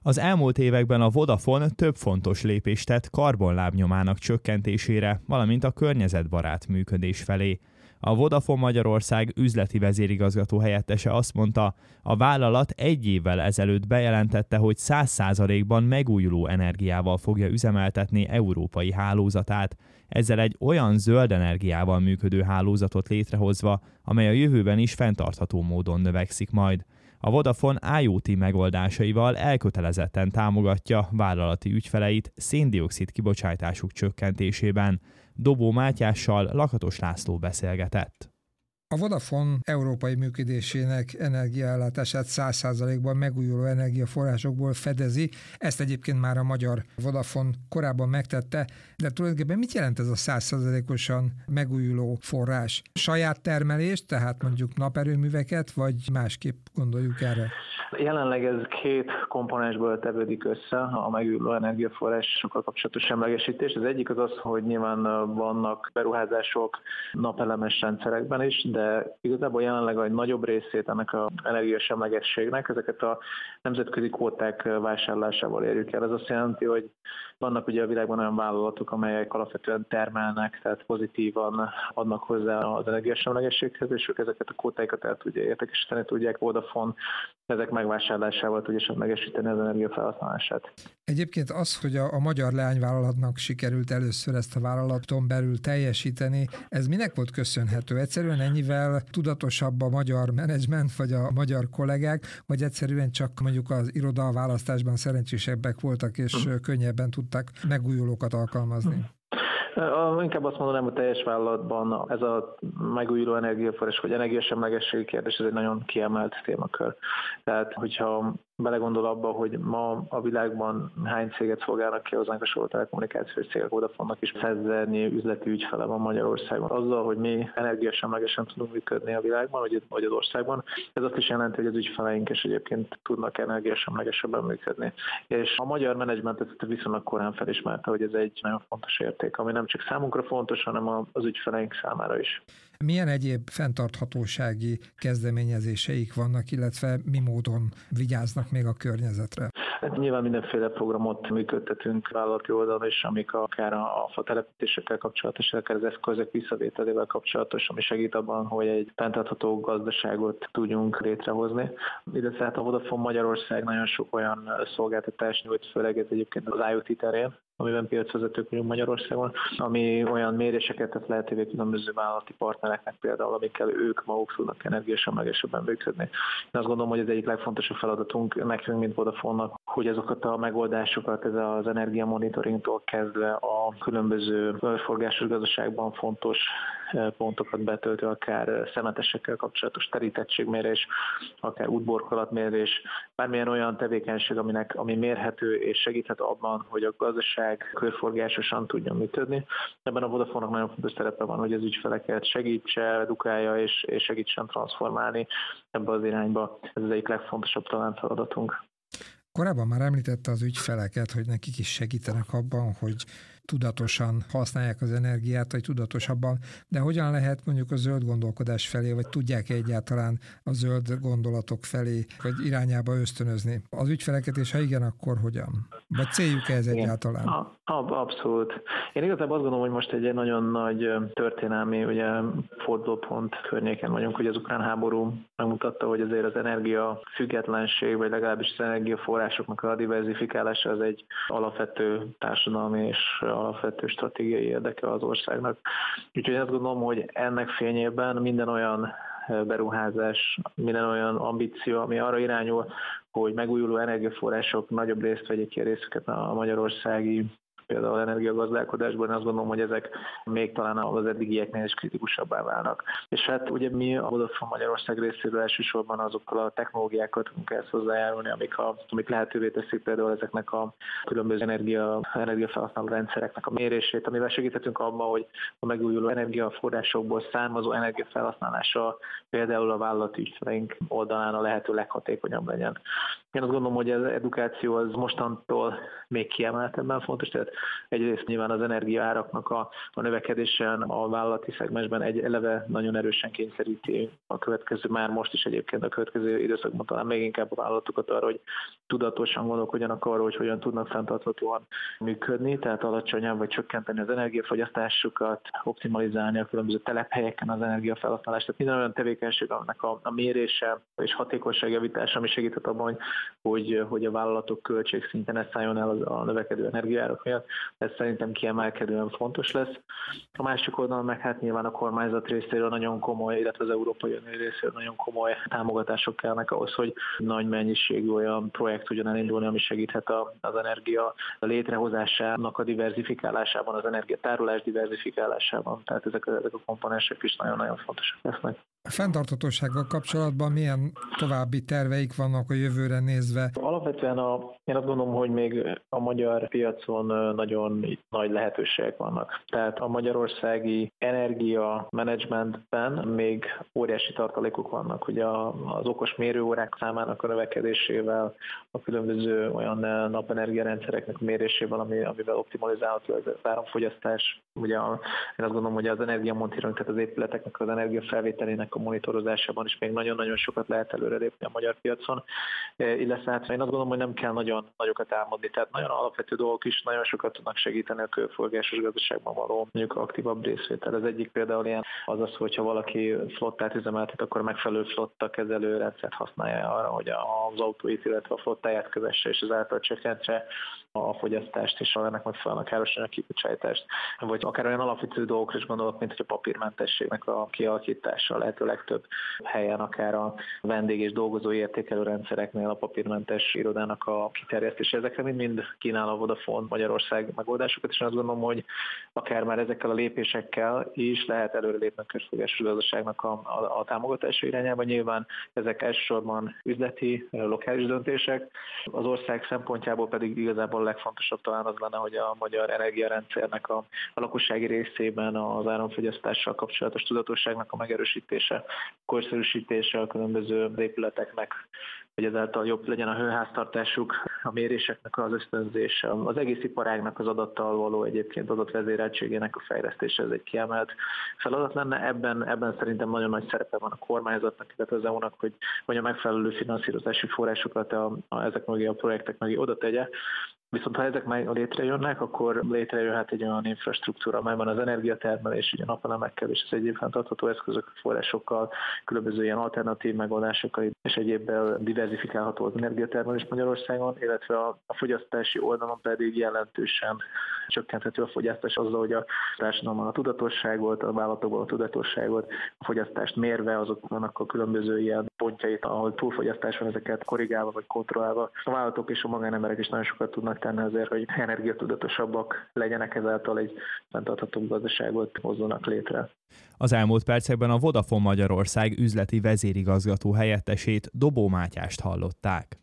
Az elmúlt években a Vodafone több fontos lépést tett karbonlábnyomának csökkentésére, valamint a környezetbarát működés felé. A Vodafone Magyarország üzleti vezérigazgató helyettese azt mondta, a vállalat egy évvel ezelőtt bejelentette, hogy 100%-ban megújuló energiával fogja üzemeltetni európai hálózatát, ezzel egy olyan zöld energiával működő hálózatot létrehozva, amely a jövőben is fenntartható módon növekszik majd. A Vodafone IoT megoldásaival elkötelezetten támogatja vállalati ügyfeleit szén-dioxid kibocsátásuk csökkentésében. Dobó Mátyással Lakatos László beszélgetett. A Vodafone európai működésének energiaellátását 100%-ban megújuló energiaforrásokból fedezi. Ezt egyébként már a magyar Vodafone korábban megtette, de tulajdonképpen mit jelent ez a 100%-osan megújuló forrás? Saját termelést, tehát mondjuk naperőműveket, vagy másképp gondoljuk erre? Jelenleg ez két komponensből tevődik össze a megújuló energiaforrásokkal kapcsolatos semlegesítés. Az egyik az, hogy nyilván vannak beruházások napelemes rendszerekben is, de igazából jelenleg a nagyobb részét ennek az energiasemlegességnek ezeket a nemzetközi kvóták vásárlásával érjük el. Ez azt jelenti, hogy vannak ugye a világban olyan vállalatok, amelyek alapvetően termelnek, tehát pozitívan adnak hozzá az energiasemlegességhez, és ők ezeket a kvótáikat el tudják értékesíteni, tudják. Vodafone ezek megvásárlásával tudja semlegesíteni az energiafelhasználását. Egyébként az, hogy a magyar leányvállalatnak sikerült először ezt a vállalaton belül teljesíteni, ez minek volt köszönhető? Egyszerűen ennyivel tudatosabb a magyar menedzsment, vagy a magyar kollégák, vagy egyszerűen csak mondjuk az irodaválasztásban szerencsésebbek voltak, és könnyebben tudták megújulókat alkalmazni? Inkább azt mondanám, hogy teljes vállalatban ez a megújuló energiaforrás, vagy energiasemlegességi kérdés, ez egy nagyon kiemelt témakör. Tehát, hogyha belegondol abba, hogy ma a világban hány céget szolgálnak ki hozzánk a soroló telekommunikációs cégek, Vodafonnak is 100 000 üzleti ügyfele van Magyarországon. Azzal, hogy mi energiasemlegesen tudunk működni a világban, vagy az országban, ez azt is jelenti, hogy az ügyfeleink is egyébként tudnak energiasemlegesebben működni. És a magyar menedzsment ezt viszonylag korán felismerte, hogy ez egy nagyon fontos érték, ami nem csak számunkra fontos, hanem az ügyfeleink számára is. Milyen egyéb fenntarthatósági kezdeményezéseik vannak, illetve mi módon vigyáznak még a környezetre? Hát nyilván mindenféle programot működtetünk vállalati oldalon is, amik akár a fa telepítésekkel kapcsolatos, akár az eszközök visszavételével kapcsolatos, ami segít abban, hogy egy fenntartható gazdaságot tudjunk létrehozni. Illetve hát a Vodafone Magyarország nagyon sok olyan szolgáltatást nyújt, főleg ez egyébként az IoT terén, amiben piacvezetők vagyunk Magyarországon, ami olyan méréseket tesz lehetővé különböző vállalati partnereknek például, amikkel ők maguk tudnak energiasemlegesebben működni. Én azt gondolom, hogy ez egyik legfontosabb feladatunk nekünk, mint Vodafone-nak, hogy azokat a megoldásokat, ez az energiamonitoringtól kezdve a különböző körforgásos gazdaságban fontos pontokat betöltő, akár szemetesekkel kapcsolatos terítettségmérés, akár útburkolatmérés, bármilyen olyan tevékenység, ami mérhető és segíthet abban, hogy a gazdaság körforgásosan tudjon működni. Ebben a Vodafone-nak nagyon fontos szerepe van, hogy az ügyfeleket segítse, edukálja és segítsen transformálni ebbe az irányba. Ez az egyik legfontosabb talán feladatunk. Korábban már említette az ügyfeleket, hogy nekik is segítenek abban, hogy tudatosan használják az energiát, vagy tudatosabban, de hogyan lehet mondjuk a zöld gondolkodás felé, vagy tudják-e egyáltalán a zöld gondolatok felé, vagy irányába ösztönözni az ügyfeleket, és ha igen, akkor hogyan? Vagy céljuk-e ez egyáltalán? Abszolút. Én igazából azt gondolom, hogy most egy nagyon nagy történelmi fordulópont környéken vagyunk, hogy az ukrán háború megmutatta, hogy azért az energia függetlenség, vagy legalábbis az energiaforrásoknak a diverzifikálása az egy alapvető társadalmi és alapvető stratégiai érdeke az országnak. Úgyhogy azt gondolom, hogy ennek fényében minden olyan beruházás, minden olyan ambíció, ami arra irányul, hogy megújuló energiaforrások nagyobb részt vegyék ki a részüket a magyarországi például energiagazdálkodásban, azt gondolom, hogy ezek még talán az eddigieknél is kritikusabbá válnak. És hát ugye mi a Vodafone Magyarország részéről elsősorban azokkal a technológiákat tudunk ezt hozzájárulni, amik lehetővé teszik például ezeknek a különböző energiafelhasználó rendszereknek a mérését, amivel segíthetünk abban, hogy a megújuló energiaforrásokból származó energiafelhasználása például a vállalati ügyfeleink oldalán a lehető leghatékonyabb legyen. Én azt gondolom, hogy az edukáció az mostantól még kiemeltebben fontos, tehát egyrészt nyilván az energiaáraknak a növekedésen a vállalati szegmensben egy eleve nagyon erősen kényszeríti a következő, már most is egyébként a következő időszakban talán még inkább a vállalatokat arra, hogy tudatosan gondolkodjanak arról, hogy hogyan tudnak fenntarthatóan működni, tehát alacsonyabb vagy csökkenteni az energiafogyasztásukat, optimalizálni a különböző telephelyeken az energiafelhasználást, tehát minden olyan tevékenység, aminek a mérése és hatékonyságjavítása, ami segíthet abban, hogy a vállalatok költségszinten ne szálljon el a növekedő energiaárak miatt. Ez szerintem kiemelkedően fontos lesz. A másik oldalon meg hát nyilván a kormányzat részéről nagyon komoly, illetve az Európai Unió részéről nagyon komoly támogatások kellnek ahhoz, hogy nagy mennyiségű olyan projekt tudjon elindulni, ami segíthet az energia létrehozásának a diverzifikálásában, az energiatárolás diverzifikálásában. Tehát ezek a komponensek is nagyon-nagyon fontosak lesznek. A fenntarthatósággal kapcsolatban milyen további terveik vannak a jövőre nézve? Alapvetően én azt gondolom, hogy még a magyar piacon nagyon nagy lehetőségek vannak. Tehát a magyarországi energia menedzsmentben még óriási tartalékok vannak. Ugye az okos mérőórák számának a növekedésével, a különböző olyan napenergia rendszereknek a mérésével, amivel optimalizálható az áramfogyasztás. Ugye én azt gondolom, hogy az energiamonitoring, tehát az épületeknek az energiafelvételének a monitorozásában is még nagyon-nagyon sokat lehet előrelépni a magyar piacon. Illetve hát én azt gondolom, hogy nem kell nagyon nagyokat álmodni, tehát nagyon alapvető dolgok is nagyon sokat tudnak segíteni a körforgásos gazdaságban való mondjuk aktívabb részvétel. Az egyik például ilyen az, hogyha valaki flottát üzemeltet, akkor megfelelő flotta kezelő rendszert használja arra, hogy az autóit, illetve a flottáját kövesse, és ezáltal csökkentse a fogyasztást és ennek megfelelően a károsanyag kibocsátást. Vagy akár olyan alapvető dolgokra is gondolok, mint hogy a papírmentességnek a kialakítása, lehető legtöbb helyen, akár a vendég és dolgozó értékelő rendszereknél a papírmentes irodának a kiterjesztése. Ezekre mind kínál a Vodafone Magyarország megoldásokat, és azt gondolom, hogy akár már ezekkel a lépésekkel is lehet előrelépni a körforgásos gazdaságnak a támogatása irányába. Nyilván ezek elsősorban üzleti, lokális döntések. Az ország szempontjából pedig igazából a legfontosabb talán az lenne, hogy a magyar energiarendszernek a lakossági részében az áramfogyasztással kapcsolatos tudatosságnak a megerősítése, korszerűsítése a különböző épületeknek, hogy ezáltal jobb legyen a hőháztartásuk, a méréseknek az ösztönzése, az egész iparágnak az adattal való egyébként adatvezéreltségének a fejlesztése, ez egy kiemelt feladat lenne. Ebben szerintem nagyon nagy szerepe van a kormányzatnak, illetve az EU-nak, hogy a megfelelő finanszírozási forrásokat ezek mögé a projektek mögé oda tegye. Viszont ha ezek már létrejönnek, akkor létrejöhet egy olyan infrastruktúra, amelyben az energiatermelés, ugye napelemekkel és az egyéb fenntartható eszközök, forrásokkal, különböző ilyen alternatív megoldásokkal és egyébben diverzifikálható az energiatermelés Magyarországon, illetve a fogyasztási oldalon pedig jelentősen csökkenthető a fogyasztás azzal, hogy a társadalomban a tudatosságot, a vállalatokban a tudatosságot, a fogyasztást mérve azoknak a különböző ilyen pontjait, ahol túlfogyasztás van, ezeket korrigálva vagy kontrollálva. A vállalatok és a magánemberek is nagyon sokat tudnak tenni azért, hogy energiatudatosabbak legyenek, ezáltal egy fenntartható gazdaságot hozzanak létre. Az elmúlt percekben a Vodafone Magyarország üzleti vezérigazgató helyettesét, Dobó Mátyást hallották.